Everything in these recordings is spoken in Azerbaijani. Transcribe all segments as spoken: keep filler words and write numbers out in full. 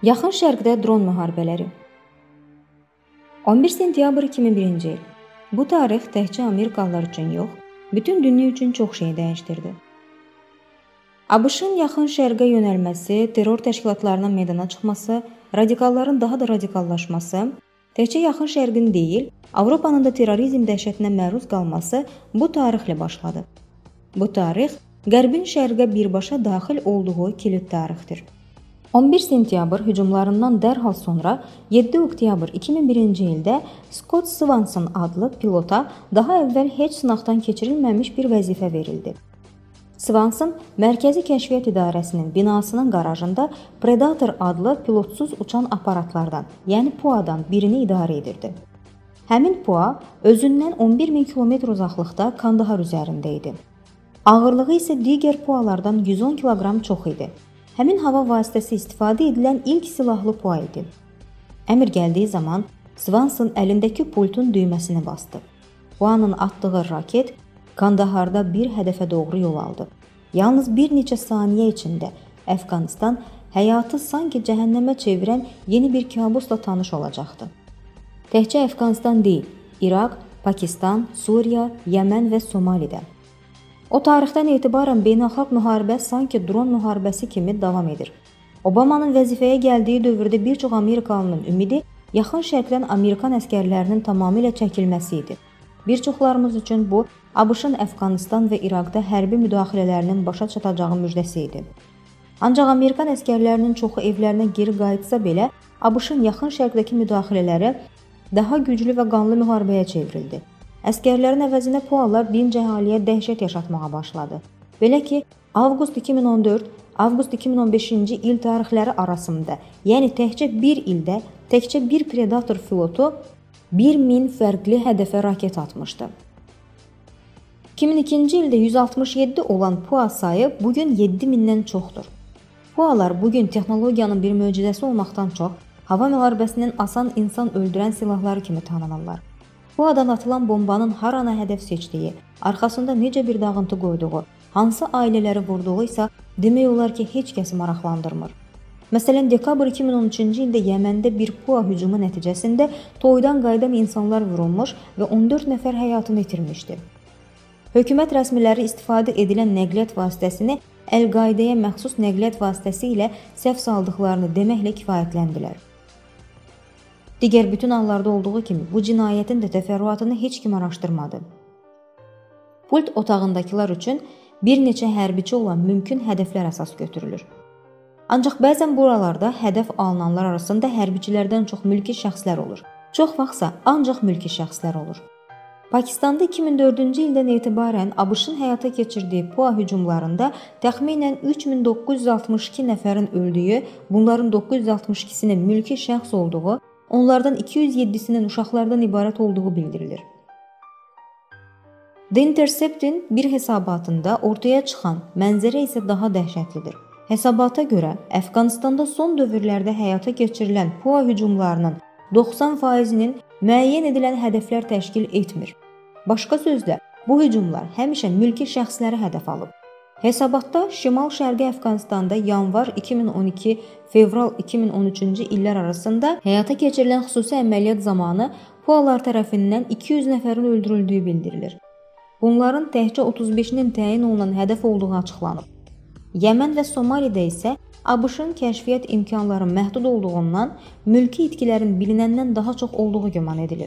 Yaxın Şərqdə dron müharibələri. on bir sentyabr iki min birinci il. Bu tarix təkcə Amerikalılar üçün yox, bütün dünya üçün çox şey dəyişdirdi. ABŞ-ın Yaxın Şərqə yönəlməsi, terror təşkilatlarının meydana çıxması, radikalların daha da radikallaşması, təkcə Yaxın Şərqin deyil, Avropanın da terrorizm dəhşətinə məruz qalması bu tarixlə başladı. Bu tarix Qərbin Şərqə birbaşa daxil olduğu kilit tarixdir. on bir sentyabr hücumlarından dərhal sonra yeddi oktyabr iki min birinci ildə Scott Swanson adlı pilota daha əvvəl heç sınaqdan keçirilməmiş bir vəzifə verildi. Swanson Mərkəzi Kəşfiyyat İdarəsinin binasının qarajında Predator adlı pilotsuz uçan aparatlardan, yəni P U A-dan birini idarə edirdi. Həmin P U A özündən on bir min kilometr uzaqlıqda Kandahar üzərində idi. Ağırlığı isə digər P U A-lardan yüz on kiloqram çox idi. Həmin hava vasitəsi istifadə edilən ilk silahlı P U A idi. Əmr gəldiyi zaman Swanson əlindəki pultun düyməsini bastı. P U A-nın atdığı raket Kandaharda bir hədəfə doğru yol aldı. Yalnız bir neçə saniyə içində Əfqanistan həyatı sanki cəhənnəmə çevirən yeni bir kabusla tanış olacaqdı. Təkcə Əfqanistan deyil, İraq, Pakistan, Suriya, Yəmən və Somalidə. O tarixdən etibarən beynəlxalq müharibə sanki dron müharibəsi kimi davam edir. Obamanın vəzifəyə gəldiyi dövrdə bir çox Amerikalının ümidi Yaxın Şərqdən Amerikan əskərlərinin tamamilə çəkilməsi idi. Bir çoxlarımız üçün bu, ABŞ-ın Əfqanistan və İraqda hərbi müdaxilələrinin başa çatacağı müjdəsi idi. Ancaq Amerikan əskərlərinin çoxu evlərinə geri qayıtsa belə, ABŞ-ın Yaxın Şərqdəki müdaxilələri daha güclü və qanlı müharibəyə çevrildi. Əskərlərin əvəzinə P U A-lar dinc əhaliyə dəhşət yaşatmağa başladı. Belə ki, avqust iki min on dörd, avqust iki min on beşinci il tarixləri arasında, yəni təkcə bir ildə, təkcə bir Predator pilotu bir min fərqli hədəfə raket atmışdı. iki min ikinci ildə yüz altmış yeddi olan P U A sayı bugün yeddi mindən çoxdur. P U A-lar bugün texnologiyanın bir möcüzəsi olmaqdan çox, hava müharibəsinin asan insan öldürən silahları kimi tanınırlar. P U A-dan atılan bombanın harana hədəf seçdiyi, arxasında necə bir dağıntı qoyduğu, hansı ailələri vurduğu isə demək olar ki, heç kəsi maraqlandırmır. Məsələn, dekabr iki min on üçüncü ildə Yəməndə bir P U A hücumu nəticəsində toydan qayıdan insanlar vurulmuş və on dörd nəfər həyatını itirmişdi. Hökumət rəsmiləri istifadə edilən nəqliyyat vasitəsini Əl-Qaidəyə məxsus nəqliyyat vasitəsi ilə səhv saldıqlarını deməklə kifayətləndilər. Digər bütün hallarda olduğu kimi bu cinayətin də təfərrüatını heç kim araşdırmadı. Pult otağındakılar üçün bir neçə hərbiçi olan mümkün hədəflər əsas götürülür. Ancaq bəzən buralarda hədəf alınanlar arasında hərbiçilərdən çox mülki şəxslər olur. Çox vaxtsa ancaq mülki şəxslər olur. Pakistanda iki min dördüncü ildən etibarən ABŞ-ın həyata keçirdiyi P U A hücumlarında təxminən üç min doqquz yüz altmış iki nəfərin öldüyü, bunların doqquz yüz altmış ikisinin mülki şəxs olduğu, onlardan iki yüz yeddisinin uşaqlardan ibarət olduğu bildirilir. The Intercept'in bir hesabatında ortaya çıxan mənzərə isə daha dəhşətlidir. Hesabata görə Əfqanistanda son dövrlərdə həyata keçirilən P U A hücumlarının doxsan faizinin müəyyən edilən hədəflər təşkil etmir. Başqa sözlə, bu hücumlar həmişə mülki şəxsləri hədəf alıb. Hesabatda Şimal-Şərqi Əfqanistanda yanvar iki min on iki, fevral iki min on üçüncü illər arasında həyata keçirilən xüsusi əməliyyat zamanı P U A-lar tərəfindən iki yüz nəfərin öldürüldüyü bildirilir. Bunların təkcə otuz beşinin təyin olunan hədəf olduğu açıqlanıb. Yəmən və Somalidə isə ABŞ-ın kəşfiyyat imkanları məhdud olduğundan mülki itkilərin bilinəndən daha çox olduğu güman edilir.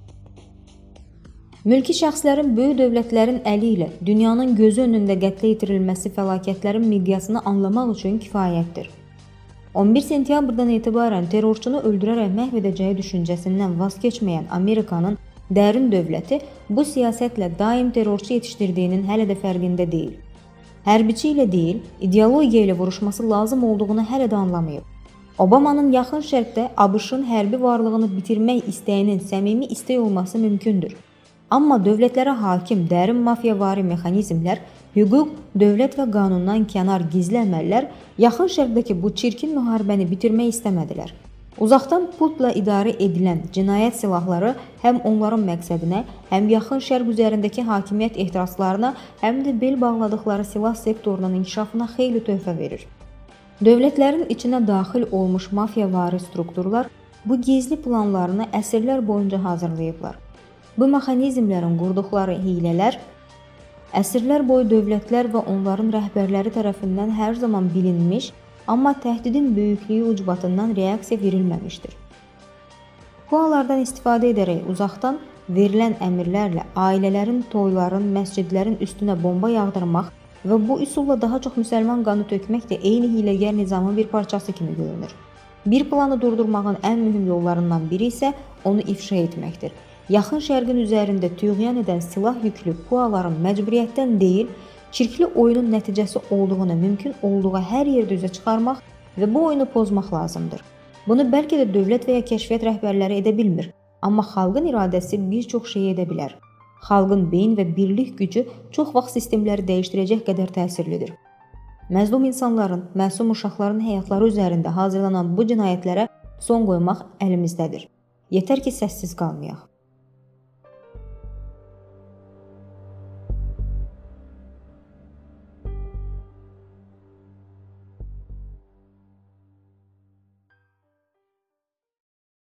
Mülki şəxslərin böyük dövlətlərin əli ilə dünyanın gözü önündə qətlə yetirilməsi fəlakətlərin miqyasını anlamaq üçün kifayətdir. on bir sentyabrdan etibarən terrorçunu öldürərək məhv edəcəyi düşüncəsindən vaz keçməyən Amerikanın dərin dövləti bu siyasətlə daim terrorçu yetişdirdiyinin hələ də fərqində deyil. Hərbiçi ilə deyil, ideologiya ilə vuruşması lazım olduğunu hələ də anlamayıb. Obamanın Yaxın Şərqdə ABŞ-ın hərbi varlığını bitirmək istəyinin səmimi istək olması mümkündür. Amma dövlətlərə hakim dərin mafiyavari mexanizmlər, hüquq, dövlət və qanundan kənar gizli əməllər Yaxın Şərqdəki bu çirkin müharibəni bitirmək istəmədilər. Uzaqdan pultla idarə edilən cinayət silahları həm onların məqsədinə, həm Yaxın Şərq üzərindəki hakimiyyət ehtiraslarına, həm də bel bağladıqları silah sektorunun inkişafına xeyli töhfə verir. Dövlətlərin içinə daxil olmuş mafiyavari strukturlar bu gizli planlarını əsrlər boyunca hazırlayıblar. Bu mexanizmlərin qurduqları hiylələr əsrlər boyu dövlətlər və onların rəhbərləri tərəfindən hər zaman bilinmiş, amma təhdidin böyüklüyü ucbatından reaksiya verilməmişdir. Pualardan istifadə edərək uzaqdan verilən əmrlərlə ailələrin, toyların, məscidlərin üstünə bomba yağdırmaq və bu üsulla daha çox müsəlman qanı tökmək də eyni hiyləgər nizamın bir parçası kimi görünür. Bir planı durdurmağın ən mühüm yollarından biri isə onu ifşa etməkdir. Yaxın Şərqin üzərində tüğyan edən silah yüklü puaların məcburiyyətdən deyil, çirkli oyunun nəticəsi olduğunu mümkün olduğu hər yerdə üzə çıxarmaq və bu oyunu pozmaq lazımdır. Bunu bəlkə də dövlət və ya kəşfiyyat rəhbərləri edə bilmir, amma xalqın iradəsi bir çox şey edə bilər. Xalqın beyin və birlik gücü çox vaxt sistemləri dəyişdirəcək qədər təsirlidir. Məzlum insanların, məsum uşaqların həyatları üzərində hazırlanan bu cinayətlərə son qoymaq əlimizdədir. Yetər ki, səssiz qalmayaq.